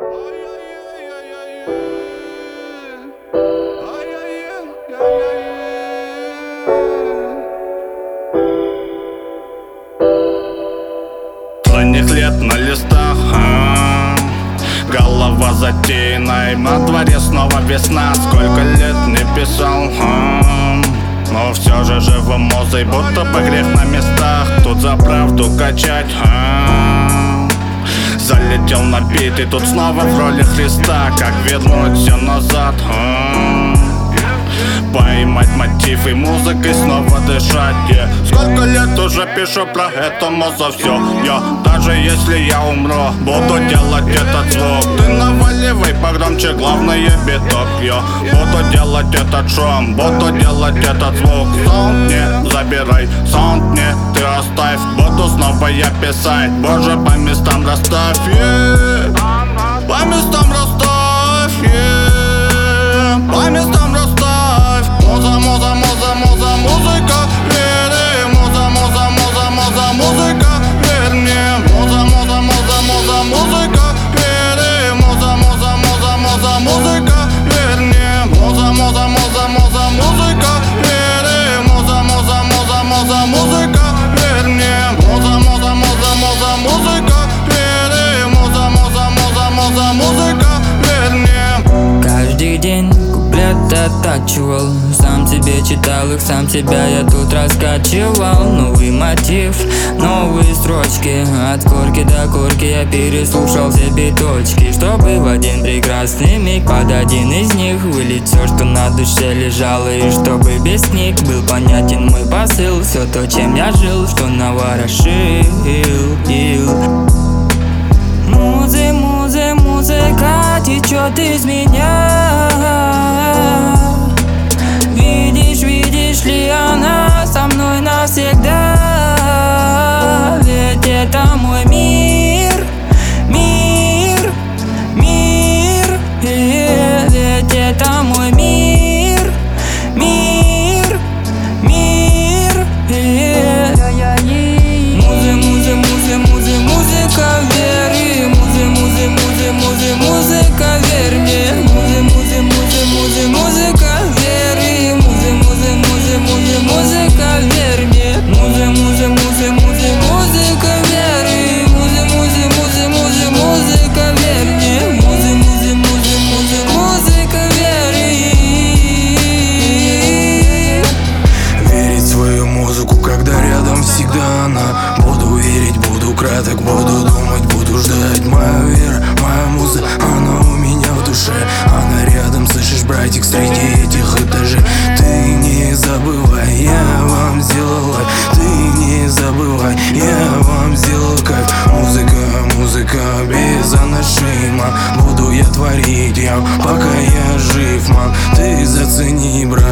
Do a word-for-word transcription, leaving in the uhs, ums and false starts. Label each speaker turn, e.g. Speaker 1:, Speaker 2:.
Speaker 1: Ранних лет на листах, а, голова затеянной. На дворе снова весна, сколько лет не писал, а, но все же живым мозой, будто бы грех на местах. Тут за правду качать, а, залетел набитый, тут снова в роли Христа. Как вернуть все назад, а, поймать мотив и музыкой снова дышать, yeah. Сколько лет уже пишу про это, моза все, я даже если я умру, буду делать этот звук. Ты наваливай погромче, главное биток, я буду делать этот шум, буду делать этот звук. Саунд не забирай, саунд не ты оставь, буду снова я писать. Боже, по местам расставь, yeah. По местам расставь, yeah. По местам расставь. Муза, муза, муза, муза, музыка, верь, муза, муза, муза, муза, музыка, верь мне. Муза, муза, муза, муза, музыка, верь, муза, муза, муза, муза, музыка, верь мне. Муза, муза, муза, муза, музыка, верь, муза, муза, муза, муза, музыка, верь мне. Муза, муза, муза, муза, музыка, верь, муза, муза, муза, муза, музыка, верь мне.
Speaker 2: Каждый день оттачивал, сам себе читал их, сам себя я тут раскачивал. Новый мотив, новые строчки, от корки до корки я переслушал все биточки, чтобы в один прекрасный миг под один из них вылить все, что на душе лежало, и чтобы без книг был понятен мой посыл. Все то, чем я жил, что наворошил. Музы, музы, музыка течет из меня. Видишь, видишь ли, она со мной навсегда. Ведь это мой мир, мир, мир. Ведь это мой мир, мир, мир. Музы, музы, музы, музы, музыка веры. Музы, музы, музы, музы, музыка верь мне. Музы, музы, музы, музы, музыка веры. Музы, музы, музы, музы, музыка верь мне. Музы, музы, музы, музы, музыка веры. Музы, музы, музы, музы, музыка верь мне. Музы, музы, музы, музы, музыка веры.
Speaker 3: Верить в свою музыку, когда рядом всегда она. Буду верить, буду краток, буду думать, буду ждать. Моя вера, моя муза, она у меня в душе. Она рядом, слышишь, братик, среди этих этажей. Ты не забывай, я вам сделал лайф. Ты не забывай, я вам сделал кайф. Музыка, музыка без анашима. Буду я творить, я, пока я жив, ман. Ты зацени, брат.